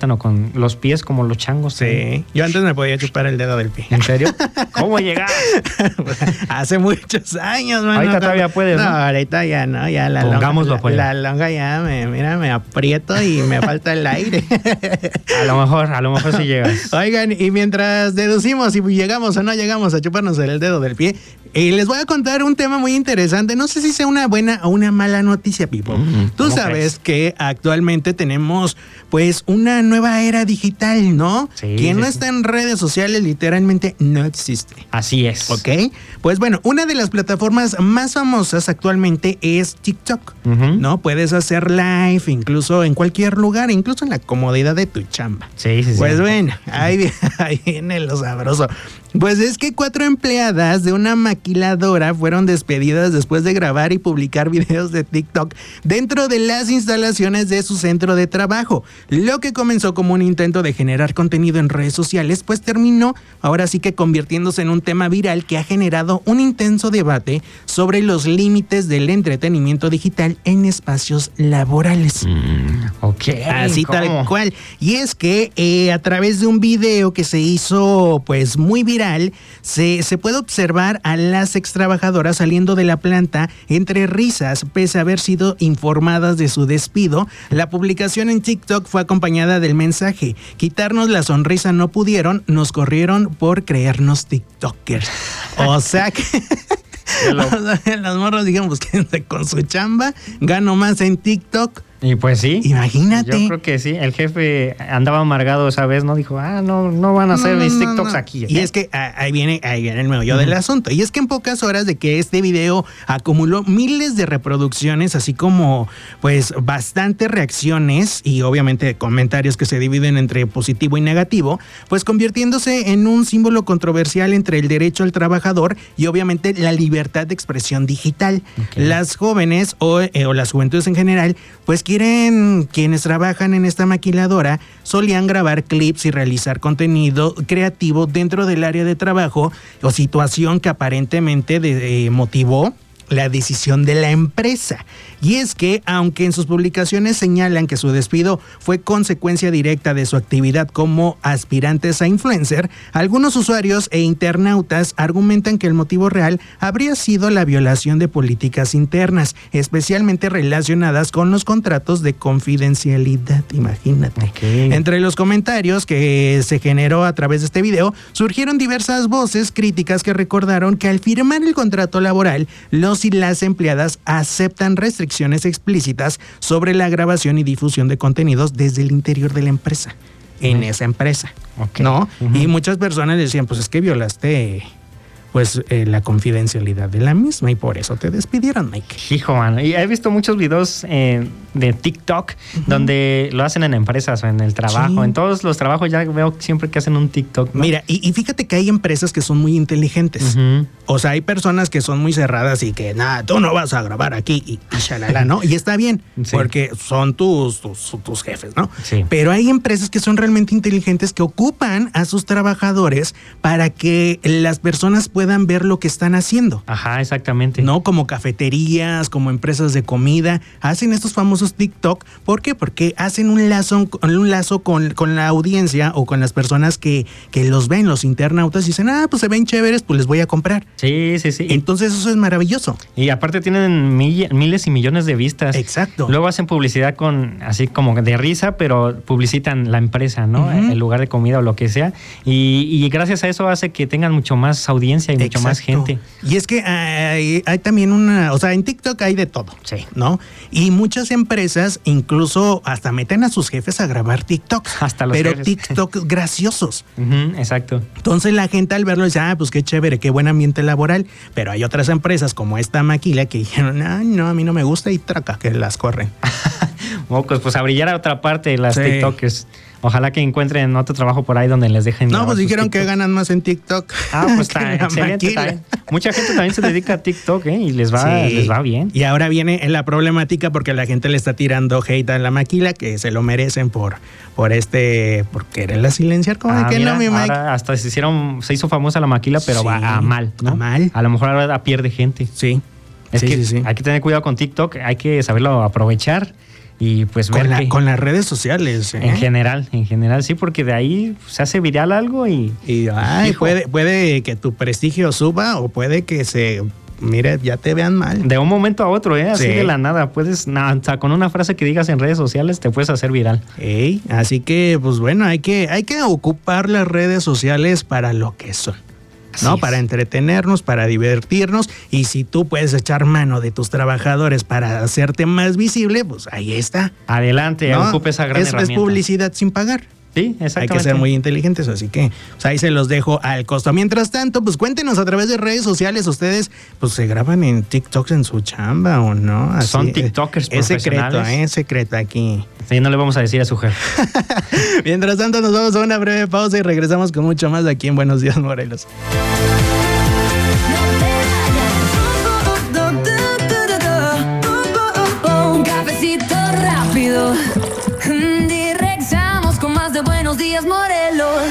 plátano con los pies como los changos. Sí, yo antes me podía chupar el dedo del pie. ¿En serio? ¿Cómo llegar? Hace muchos años, mano. Ahorita todavía puedes, ¿no? No, ahorita ya no, ya la Pongámoslo, longa, la longa ya me aprieto y me falta el aire. A lo mejor sí llegas. Oigan, y mientras deducimos si llegamos o no llegamos a chuparnos el dedo del pie, les voy a contar un tema muy interesante. No sé si sea una buena o una mala noticia, Pipo. Tú sabes que actualmente tenemos pues una nueva era digital, ¿no? Sí, Quien no sí. está en redes sociales literalmente no existe. Así es. ¿Ok? Pues bueno, una de las plataformas más famosas actualmente es TikTok, ¿no? Puedes hacer live incluso en cualquier lugar, incluso en la comodidad de tu chamba. Sí. Pues bueno, ahí viene lo sabroso. Pues es que 4 empleadas de una maquiladora fueron despedidas después de grabar y publicar videos de TikTok dentro de las instalaciones de su centro de trabajo. Lo que comenzó como un intento de generar contenido en redes sociales, pues terminó ahora sí que convirtiéndose en un tema viral que ha generado un intenso debate sobre los límites del entretenimiento digital en espacios laborales. Ok. Así ¿cómo? tal cual. Y es que a través de un video que se hizo pues muy viral, se puede observar a las extrabajadoras saliendo de la planta entre risas, pese a haber sido informadas de su despido. La publicación en TikTok fue acompañada del mensaje: quitarnos la sonrisa no pudieron, nos corrieron por creernos TikTokers. O sea que los morros dijeron, pues quédense con su chamba, gano más en TikTok. Y pues sí. Imagínate. Yo creo que sí. El jefe andaba amargado esa vez, ¿no? Dijo, no van a hacer mis TikToks aquí. Y es que ahí viene el meollo del asunto. Y es que en pocas horas de que este video acumuló miles de reproducciones, así como pues bastantes reacciones y obviamente comentarios que se dividen entre positivo y negativo, pues convirtiéndose en un símbolo controversial entre el derecho al trabajador y obviamente la libertad de expresión digital. Okay. Las jóvenes o las juventudes en general, pues quienes trabajan en esta maquiladora solían grabar clips y realizar contenido creativo dentro del área de trabajo, o situación que aparentemente motivó la decisión de la empresa. Y es que, aunque en sus publicaciones señalan que su despido fue consecuencia directa de su actividad como aspirantes a influencer, algunos usuarios e internautas argumentan que el motivo real habría sido la violación de políticas internas, especialmente relacionadas con los contratos de confidencialidad. Imagínate. Okay. Entre los comentarios que se generó a través de este video, surgieron diversas voces críticas que recordaron que al firmar el contrato laboral, los y las empleadas aceptan restricciones explícitas sobre la grabación y difusión de contenidos desde el interior de la empresa, en esa empresa, ¿no? Y muchas personas decían, pues es que violaste pues la confidencialidad de la misma y por eso te despidieron, Mike. Hijo, mano. Y he visto muchos videos de TikTok donde lo hacen en empresas o en el trabajo. Sí. En todos los trabajos ya veo siempre que hacen un TikTok, ¿no? Mira, y fíjate que hay empresas que son muy inteligentes. O sea, hay personas que son muy cerradas y que, nada, tú no vas a grabar aquí y shalala, ¿no? Y está bien, porque son tus jefes, ¿no? Sí. Pero hay empresas que son realmente inteligentes que ocupan a sus trabajadores para que las personas puedan ver lo que están haciendo. Ajá, exactamente. No, como cafeterías, como empresas de comida, hacen estos famosos TikTok. ¿Por qué? Porque hacen un lazo con la audiencia o con las personas que los ven, los internautas, y dicen, pues se ven chéveres, pues les voy a comprar. Sí. Entonces eso es maravilloso. Y aparte tienen miles y millones de vistas. Exacto. Luego hacen publicidad así como de risa, pero publicitan la empresa, ¿no? El lugar de comida o lo que sea. Y gracias a eso hace que tengan mucho más audiencia y mucho más gente. Y es que hay también o sea, en TikTok hay de todo, ¿no? Y muchas empresas incluso hasta meten a sus jefes a grabar TikToks. Hasta los pero jefes. TikTok graciosos. Exacto. Entonces la gente al verlo dice, pues qué chévere, qué buen ambiente laboral. Pero hay otras empresas como esta maquila que dijeron, no, a mí no me gusta y traca, que las corren. Pues a brillar a otra parte las TikTokers. Ojalá que encuentren otro trabajo por ahí donde les dejen. No, pues dijeron que ganan más en TikTok. Pues está excelente. Mucha gente también se dedica a TikTok, y les va bien. Y ahora viene la problemática porque la gente le está tirando hate a la maquila, que se lo merecen por quererla silenciar. Como que no, mi Mike. Ahora hasta se hizo famosa la maquila, pero va a mal, ¿no? A mal. A lo mejor ahora pierde gente. Sí. Hay que tener cuidado con TikTok, hay que saberlo aprovechar. y pues ver con las redes sociales. En general, sí, porque de ahí se hace viral algo y puede que tu prestigio suba o puede que mire, ya te vean mal. De un momento a otro, así de la nada. Puedes, hasta con una frase que digas en redes sociales te puedes hacer viral. Así que, pues bueno, hay que ocupar las redes sociales para lo que son. ¿No? Para entretenernos, para divertirnos, y si tú puedes echar mano de tus trabajadores para hacerte más visible, pues ahí está. Adelante, ¿no? Ocupe esa gran herramienta. Es publicidad sin pagar. Sí, exactamente. Hay que ser muy inteligentes, así que pues ahí se los dejo al costo. Mientras tanto, pues cuéntenos a través de redes sociales, ustedes pues se graban en TikToks en su chamba o no. Así, son TikTokers profesionales. Es secreto aquí. Sí, no le vamos a decir a su jefe. Mientras tanto, nos vamos a una breve pausa y regresamos con mucho más aquí en Buenos Días, Morelos. Un cafecito rápido. De Buenos Días, Morelos.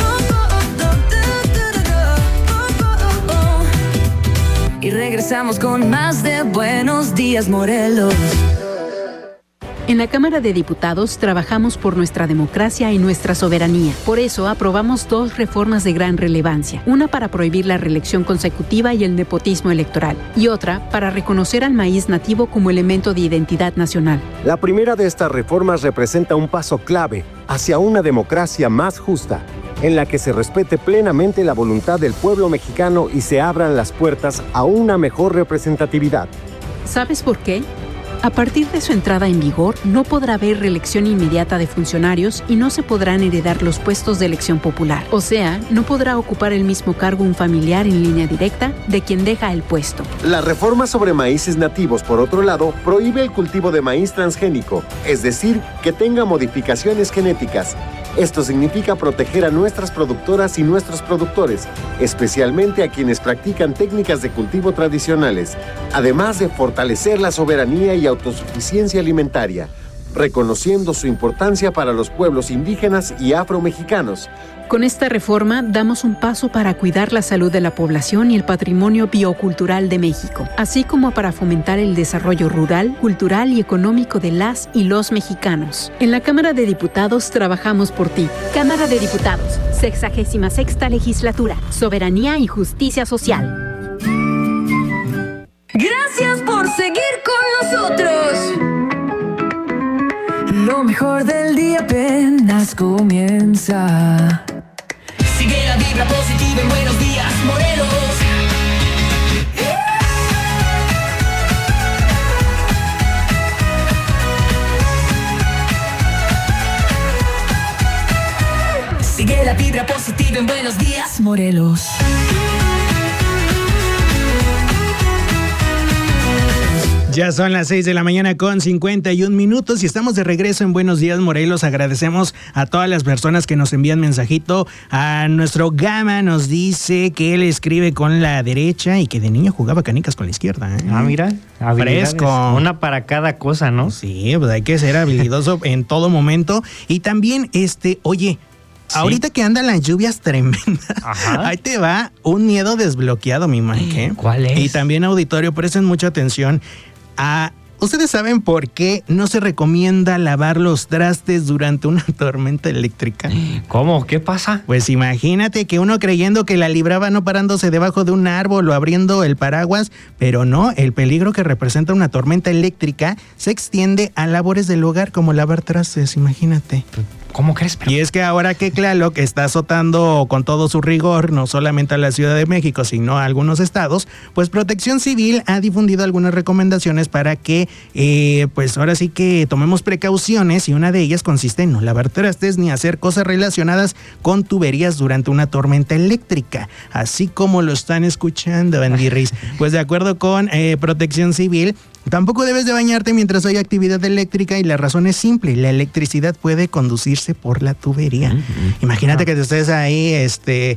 Y regresamos con más de Buenos Días, Morelos. En la Cámara de Diputados trabajamos por nuestra democracia y nuestra soberanía. Por eso aprobamos 2 reformas de gran relevancia. Una para prohibir la reelección consecutiva y el nepotismo electoral. Y otra para reconocer al maíz nativo como elemento de identidad nacional. La primera de estas reformas representa un paso clave hacia una democracia más justa, en la que se respete plenamente la voluntad del pueblo mexicano y se abran las puertas a una mejor representatividad. ¿Sabes por qué? A partir de su entrada en vigor, no podrá haber reelección inmediata de funcionarios y no se podrán heredar los puestos de elección popular. O sea, no podrá ocupar el mismo cargo un familiar en línea directa de quien deja el puesto. La reforma sobre maíces nativos, por otro lado, prohíbe el cultivo de maíz transgénico, es decir, que tenga modificaciones genéticas. Esto significa proteger a nuestras productoras y nuestros productores, especialmente a quienes practican técnicas de cultivo tradicionales, además de fortalecer la soberanía y autosuficiencia alimentaria, reconociendo su importancia para los pueblos indígenas y afromexicanos. Con esta reforma damos un paso para cuidar la salud de la población y el patrimonio biocultural de México, así como para fomentar el desarrollo rural, cultural y económico de las y los mexicanos. En la Cámara de Diputados trabajamos por ti. Cámara de Diputados, 66ª Legislatura, Soberanía y Justicia Social. Gracias por seguir con nosotros. Lo mejor del día apenas comienza. Sigue la vibra positiva en Buenos Días, Morelos. Sigue la vibra positiva en Buenos Días, Morelos. Ya son las 6 de la mañana con 51 minutos y estamos de regreso en Buenos Días, Morelos. Agradecemos a todas las personas que nos envían mensajito. A nuestro Gama nos dice que él escribe con la derecha y que de niño jugaba canicas con la izquierda. Mira, fresco. Una para cada cosa, ¿no? Sí, pues hay que ser habilidoso en todo momento. Y también, oye, ¿sí? Ahorita que andan las lluvias tremendas, ahí te va un miedo desbloqueado, mi Mike. ¿Cuál es? Y también, auditorio, presten mucha atención. ¿Ustedes saben por qué no se recomienda lavar los trastes durante una tormenta eléctrica? ¿Cómo? ¿Qué pasa? Pues imagínate que uno creyendo que la libraba no parándose debajo de un árbol o abriendo el paraguas, pero no, el peligro que representa una tormenta eléctrica se extiende a labores del hogar como lavar trastes, imagínate. ¿Cómo crees? Y es que ahora que Tlaloc está azotando con todo su rigor, no solamente a la Ciudad de México, sino a algunos estados, pues Protección Civil ha difundido algunas recomendaciones para que, pues ahora sí que tomemos precauciones, y una de ellas consiste en no lavar trastes ni hacer cosas relacionadas con tuberías durante una tormenta eléctrica, así como lo están escuchando, Andy Riz. Pues de acuerdo con Protección Civil, tampoco debes de bañarte mientras hay actividad eléctrica, y la razón es simple: la electricidad puede conducirse por la tubería. Imagínate que te estés ahí,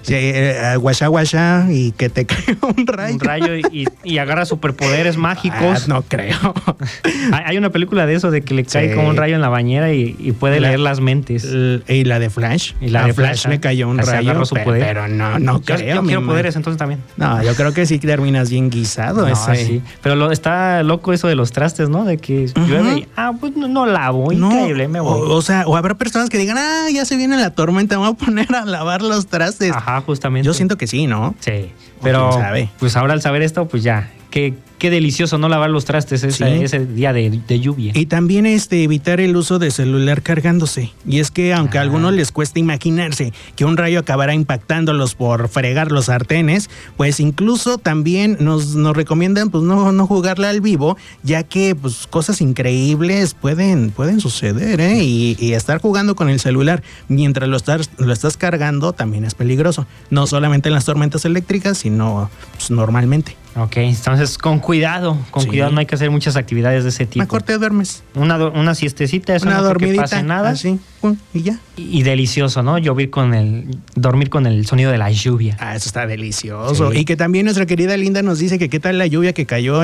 Guasha guasha y que te caiga un rayo. Un rayo y agarra superpoderes mágicos. No creo. Hay una película de eso, de que le cae como un rayo en la bañera y puede leer las mentes. Y la de Flash. Y la de Flash le cayó un rayo, pero no creo. Yo quiero poderes entonces también. No, yo creo que sí terminas bien guisado. Sí. Pero está loco eso de los trastes, ¿no? De que llueve y, pues no lavo, increíble, me voy. O habrá personas que digan, ya se viene la tormenta, me voy a poner a lavar los trastes. Ajá, justamente. Yo siento que sí, ¿no? Sí, pero pues ahora al saber esto, pues ya, qué delicioso no lavar los trastes ese día de lluvia. Y también evitar el uso de celular cargándose. Y es que aunque a algunos les cuesta imaginarse que un rayo acabará impactándolos por fregar los sartenes, pues incluso también nos recomiendan pues no jugarla al vivo, ya que pues cosas increíbles pueden suceder, ¿eh? Y estar jugando con el celular mientras lo estás cargando también es peligroso. No solamente en las tormentas eléctricas, sino pues, normalmente. Ok, entonces con cuidado, no hay que hacer muchas actividades de ese tipo. Mejor te duermes. Una siestecita, eso una no dormidita, que pase nada. Así, y ya. Y delicioso, ¿no? Dormir con el sonido de la lluvia. Eso está delicioso. Sí. Y que también nuestra querida Linda nos dice que qué tal la lluvia que cayó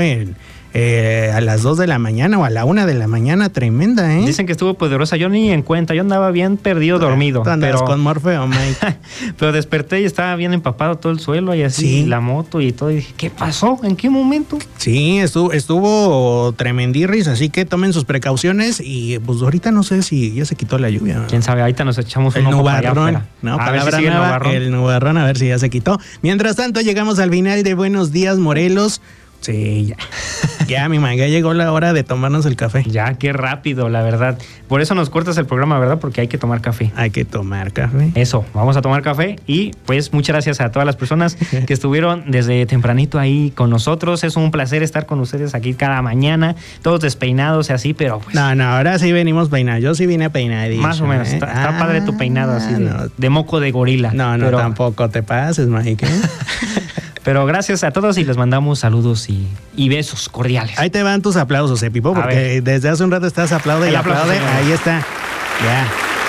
a las 2 de la mañana o a la 1 de la mañana, tremenda, ¿eh? Dicen que estuvo poderosa, yo ni en cuenta, yo andaba bien perdido, dormido. Tú andabas con Morfeo, Mike. Pero desperté y estaba bien empapado todo el suelo y así, la moto y todo, y dije, ¿qué pasó? ¿En qué momento? Sí, estuvo tremendirris, así que tomen sus precauciones y pues ahorita no sé si ya se quitó la lluvia. Quién sabe, ahorita nos echamos un ojo para allá afuera. No, a palabra ver si nueva, el nubarrón, a ver si ya se quitó. Mientras tanto, llegamos al final de Buenos Días, Morelos. Sí, ya. Ya, mi man, ya llegó la hora de tomarnos el café. Ya, qué rápido, la verdad. Por eso nos cortas el programa, ¿verdad? Porque hay que tomar café. Hay que tomar café. Eso, vamos a tomar café y pues muchas gracias a todas las personas que estuvieron desde tempranito ahí con nosotros. Es un placer estar con ustedes aquí cada mañana, todos despeinados y así, pero pues... No, ahora sí venimos peinados. Yo sí vine peinadito. Más o menos. Está padre tu peinado así de moco de gorila. No, pero... tampoco te pases, Mike. Pero gracias a todos y les mandamos saludos y besos cordiales. Ahí te van tus aplausos, Pipo, porque desde hace un rato estás aplaude y aplaude. Ahí está. Ya.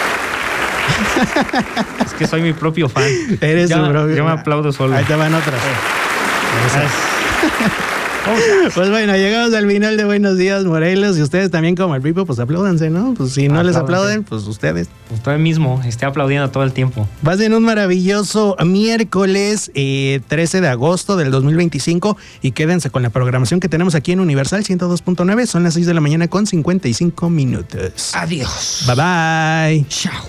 Es que soy mi propio fan. Eres tu propio. Yo me aplaudo solo. Ahí te van otras. Pues bueno, llegamos al final de Buenos Días, Morelos. Y ustedes también, como el Pipo, pues apláudanse, ¿no? Pues si no les aplauden, pues ustedes. Usted mismo esté aplaudiendo todo el tiempo. Pasen un maravilloso miércoles 13 de agosto del 2025 y quédense con la programación que tenemos aquí en Universal 102.9. Son las 6 de la mañana con 55 minutos. Adiós. Bye bye. Chao.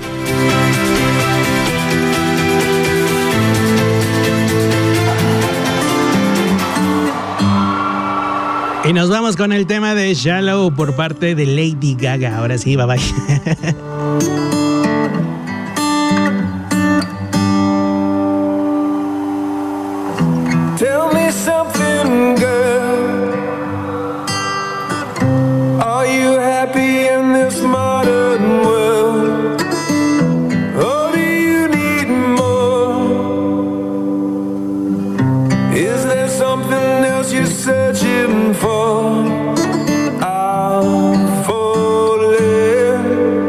Y nos vamos con el tema de Shallow por parte de Lady Gaga. Ahora sí, bye bye. Tell me something, girl. Are you happy in this modern world? Or do you need more? Is there something else you're searching for? I'm falling.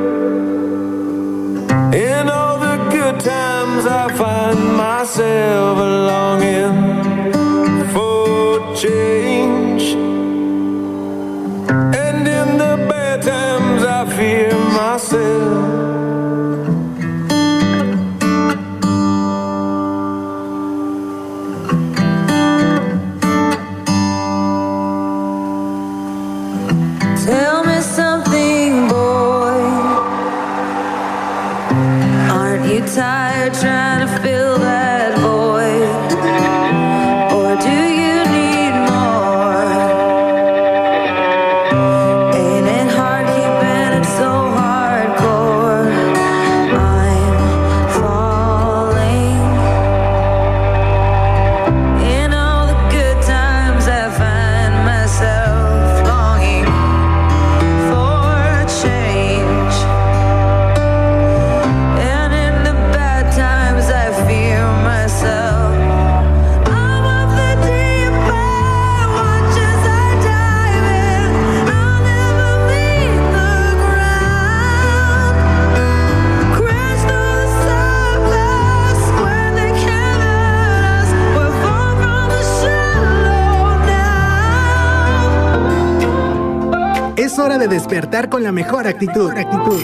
In all the good times I find myself longing for change, and in the bad times I fear myself. Tell me something, boy. Aren't you tired trying to fill that void? de despertar con la mejor actitud.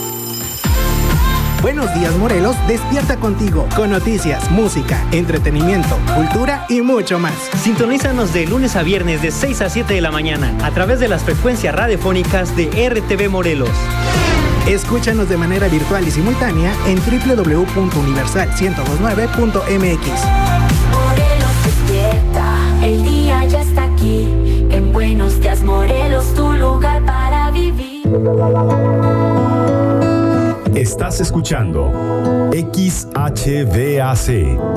Buenos días, Morelos, despierta contigo con noticias, música, entretenimiento, cultura y mucho más. Sintonízanos de lunes a viernes de 6 a 7 de la mañana a través de las frecuencias radiofónicas de RTV Morelos. Escúchanos de manera virtual y simultánea en www.universal1029.mx. Morelos despierta, el día ya está aquí. En Buenos Días, Morelos, tu lugar para vivir. Estás escuchando XHVAC.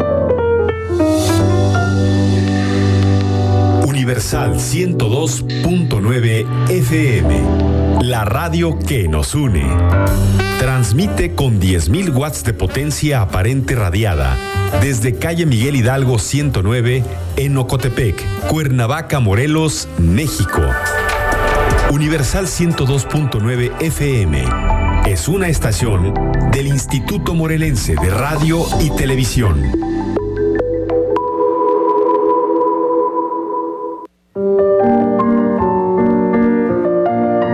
Universal 102.9 FM. La radio que nos une. Transmite con 10.000 watts de potencia aparente radiada desde calle Miguel Hidalgo 109 en Ocotepec, Cuernavaca, Morelos, México. Universal 102.9 FM. Es una estación del Instituto Morelense de Radio y Televisión.